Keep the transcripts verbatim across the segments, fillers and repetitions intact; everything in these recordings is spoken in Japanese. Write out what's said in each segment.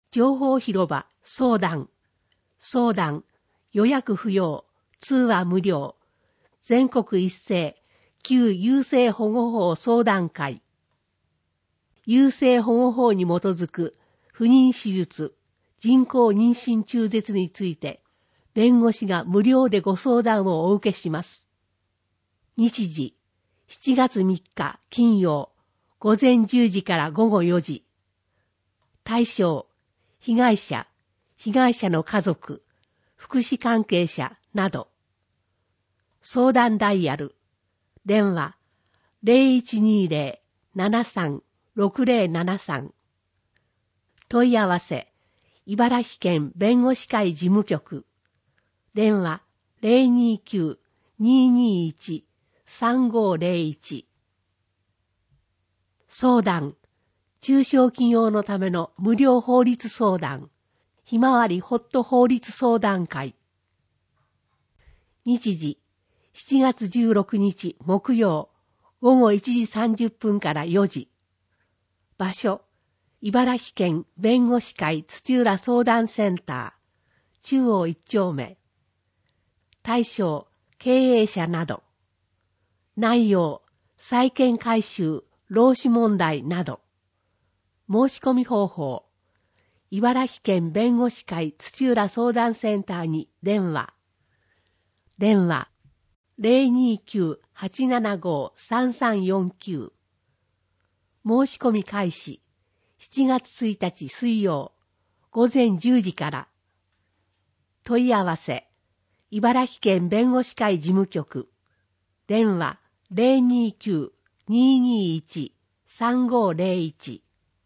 情報広場相談、相談、予約不要、通話無料、全国一斉、旧優生保護法相談会。優生保護法に基づく不妊手術、人工妊娠中絶について、弁護士が無料でご相談をお受けします。日時、しちがつみっか金曜、午前じゅうじから午後よじ。対象、被害者、被害者の家族、福祉関係者など。相談ダイヤル、電話 ゼロいちにゼロ ななさん ろくゼロななさん。問い合わせ、茨城県弁護士会事務局、電話 ゼロにきゅう にーにーいち さんごゼロいち。相談、中小企業のための無料法律相談、ひまわりホット法律相談会。日時、しちがつじゅうろくにち木曜、午後いちじさんじゅっぷんからよじ。場所、茨城県弁護士会土浦相談センター、中央一丁目。対象、経営者など。内容、債権回収、労使問題など。申し込み方法、茨城県弁護士会土浦相談センターに電話。電話、ゼロにきゅう はちななご さんさんよんきゅう。申し込み開始、しちがつついたち水曜、午前じゅうじから。問い合わせ、茨城県弁護士会事務局、電話 ゼロにきゅう にーにーいち さんごゼロいち。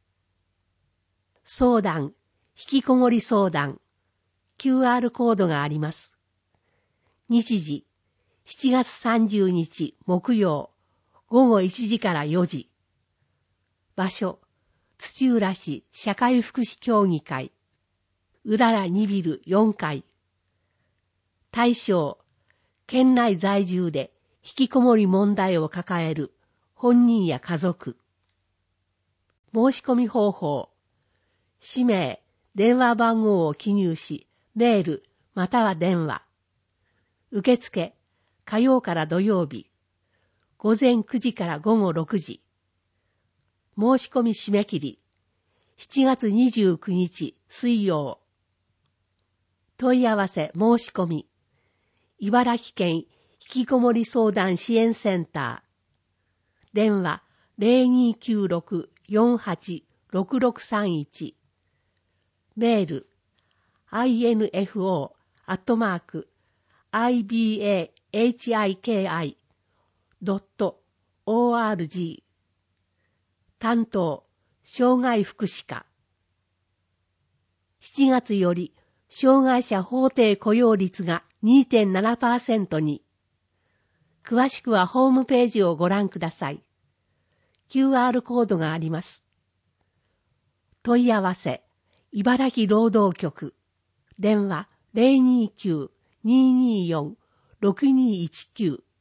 相談、引きこもり相談、キューアール コードがあります。日時、しちがつさんじゅうにち木曜、午後いちじからよじ。場所、土浦市社会福祉協議会、うららにビルよんかい。対象、県内在住で引きこもり問題を抱える本人や家族。申し込み方法、氏名、電話番号を記入し、メールまたは電話。受付、火曜から土曜日、午前くじから午後ろくじ。申し込み締め切り、しちがつにじゅうくにち水曜。問い合わせ申し込み、茨城県引きこもり相談支援センター。電話 ゼロにきゅうろく よんはち ろくろくさんいち。メール、アイエヌエフオー アットマーク、アイビーエーエイチアイケーアイ ドット オーアールジー。担当、障害福祉課。しちがつより、障害者法定雇用率が にてんななパーセント に。詳しくはホームページをご覧ください。キューアール コードがあります。問い合わせ、茨城労働局。電話 ゼロにきゅう にーにーよん ろくにーいちきゅう。